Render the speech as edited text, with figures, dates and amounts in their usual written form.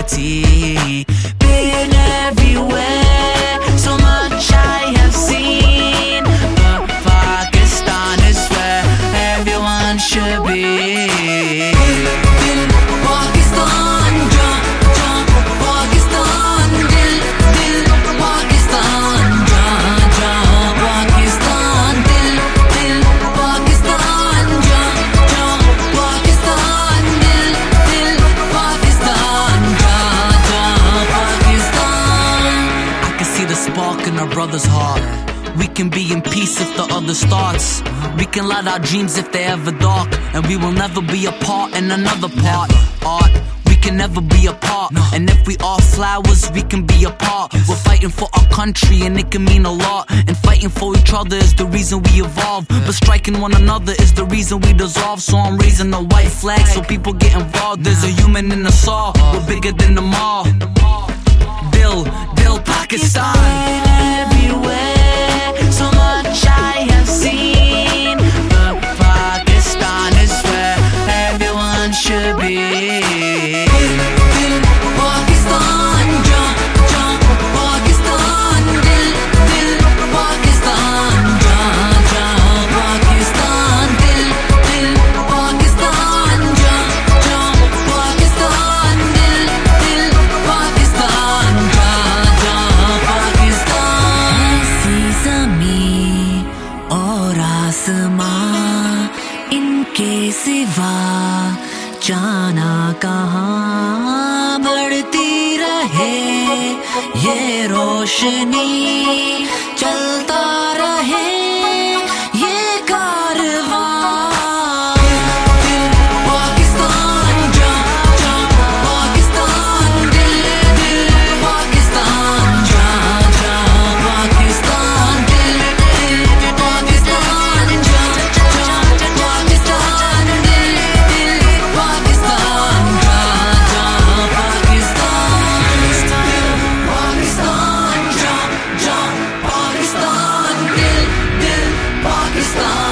reality. Been everywhere, so much I have seen, but Pakistan is where everyone should be. Pakistan, ja, ja, Pakistan, dil, dil, Pakistan, ja, ja, Pakistan, dil, dil, Pakistan, ja, ja, Pakistan, dil, dil, Pakistan, ja, ja, Pakistan. I can see the spark in our brother's heart. We can be in peace if the other starts. We can light our dreams if they're ever dark, and we will never be apart in another part. Art, we can never be apart. And if we are flowers, we can be apart. We're fighting for our country and it can mean a lot. And fighting for each other is the reason we evolve. But striking one another is the reason we dissolve. So I'm raising a white flag so people get involved. There's a human in us all, we're bigger than them all. Dil, Dil, Pakistan. Everywhere, so much I have seen, but Pakistan is where everyone should be. Pakistan, ja, ja, Pakistan, dil, dil, Pakistan, ja, ja, Pakistan, dil, dil, Pakistan, ja, ja, Pakistan, dil, dil, Pakistan, ja, ja, Pakistan. ऐसी ज़मीं और आसमां, इनके सिवा जाना कहाँ, बढ़ती रहे ये रोशनी, चलता रहे ये कारवां. Pakistan, ja, ja, Pakistan, dil, dil, Pakistan, ja, ja, Pakistan, dil, dil, Pakistan, ja, ja, Pakistan, dil, dil, Pakistan, ja, ja, Pakistan. Pakistan, ja, ja, Pakistan, dil, dil, Pakistan.